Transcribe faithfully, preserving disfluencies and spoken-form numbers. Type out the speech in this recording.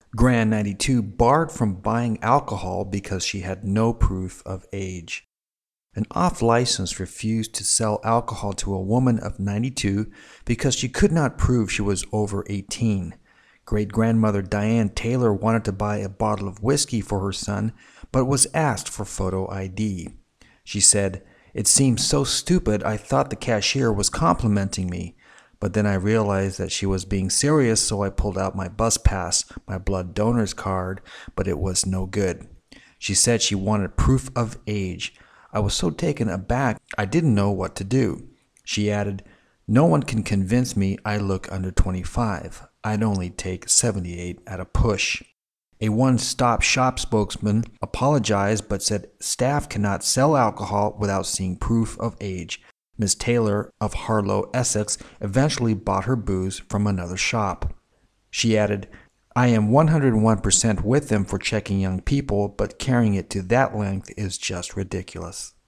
Gran ninety-two barred from buying alcohol because she had no proof of age. An off-license refused to sell alcohol to a woman of ninety-two because she could not prove she was over eighteen. Great-grandmother Diane Taylor wanted to buy a bottle of whiskey for her son, but was asked for photo I D. She said, "It seemed so stupid I thought the cashier was complimenting me. But then I realized that she was being serious, so I pulled out my bus pass, my blood donor's card, but it was no good." She said she wanted proof of age. "I was so taken aback, I didn't know what to do." She added, "No one can convince me I look under twenty-five. I'd only take seventy-eight at a push." A one-stop shop spokesman apologized but said staff cannot sell alcohol without seeing proof of age. Miss Taylor of Harlow, Essex, eventually bought her booze from another shop. She added, "I am one hundred one percent with them for checking young people, but carrying it to that length is just ridiculous."